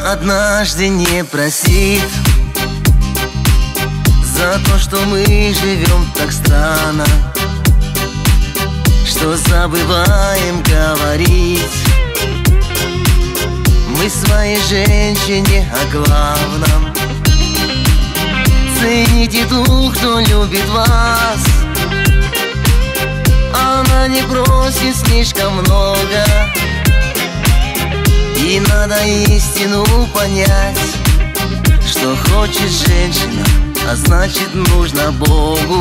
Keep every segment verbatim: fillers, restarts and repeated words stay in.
однажды не простит за то, что мы живем так странно, что забываем говорить мы своей женщине о главном. Цените ту, кто любит вас, она не просит слишком много. И надо истину понять, что хочет женщина, а значит нужно Богу.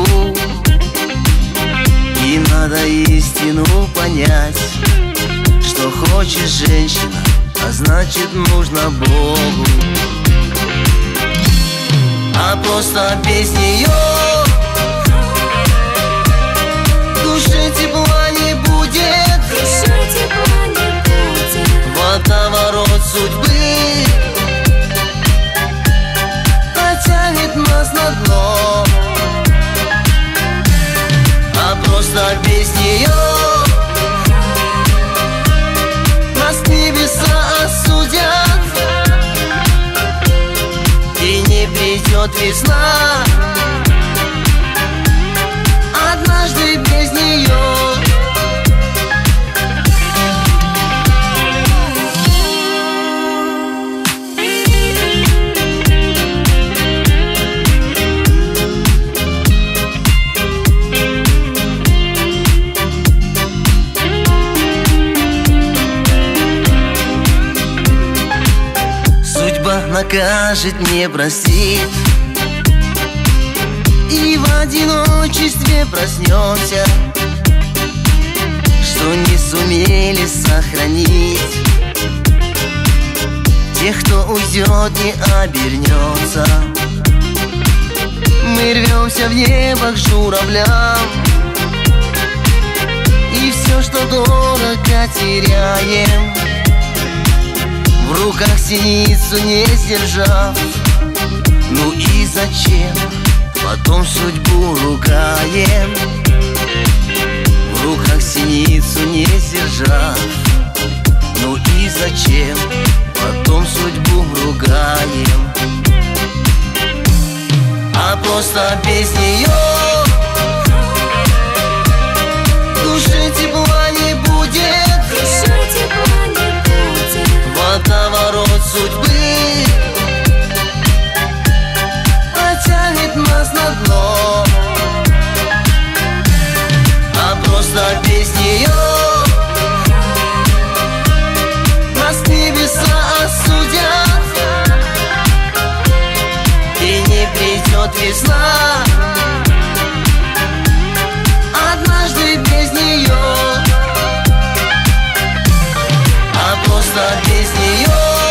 И надо истину понять, что хочет женщина, а значит нужно Богу. А просто без нее душе тепла не будет, душе тепла не будет. Водоворот судьбы потянет нас на дно. А просто без нее нас небеса осудят, и не придет весна однажды без нее. Накажет, не простит, и в одиночестве проснемся, что не сумели сохранить. Тех, кто уйдет, не обернется. Мы рвемся в небо к журавлям, и все, что дорого, теряем. В руках синицу не сдержав, ну и зачем потом судьбу ругаем? В руках синицу не сдержав, ну и зачем потом судьбу ругаем? А просто без нее душе тепла не будет, душе тепла не будет. Водоворот судьбы потянет нас на дно. А просто без нее нас небеса осудят, и не придет весна однажды без нее. А просто без нее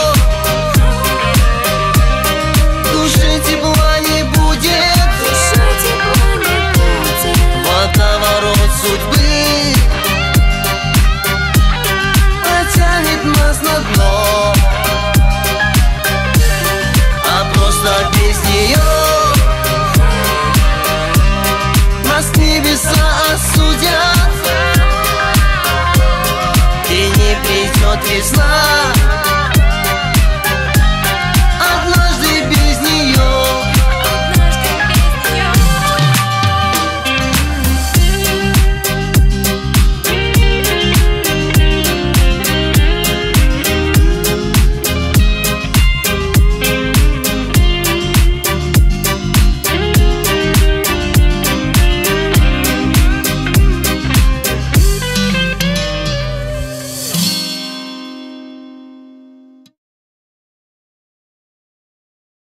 душе тепла не будет, душе тепла не будет. Водоворот судьбы потянет нас на дно. А просто без нее нас небеса осудят, и не придет весна